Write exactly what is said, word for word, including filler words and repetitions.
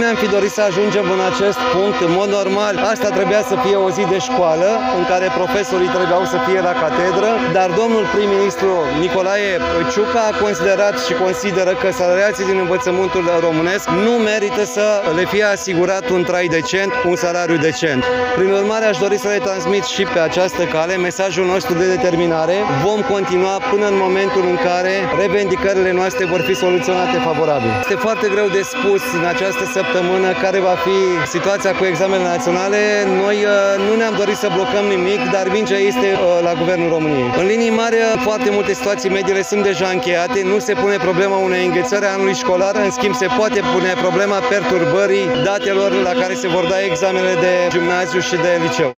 ne-am fi dorit să ajungem în acest punct. În mod normal, asta trebuia să fie o zi de școală în care profesorii trebuiau să fie la catedră, dar domnul prim-ministru Nicolae Ciucă a considerat și consideră că salariații din învățământul românesc nu merită să le fie asigurat un trai decent, un salariu decent. Prin urmare, aș dori să le transmit și pe această cale mesajul nostru de determinare. Vom continua până în momentul în care revendicările noastre vor fi soluționate favorabil. Este foarte greu de spus în această săptămână care va fi situația cu examenele naționale. Noi nu ne-am dorit să blocăm nimic, dar mingea este la Guvernul României. În linii mari, foarte multe situații mediile sunt deja încheiate, nu se pune problema unei înghețări a anului școlar, în schimb se poate pune problema perturbării datelor la care se vor da examenele de gimnaziu și de liceu.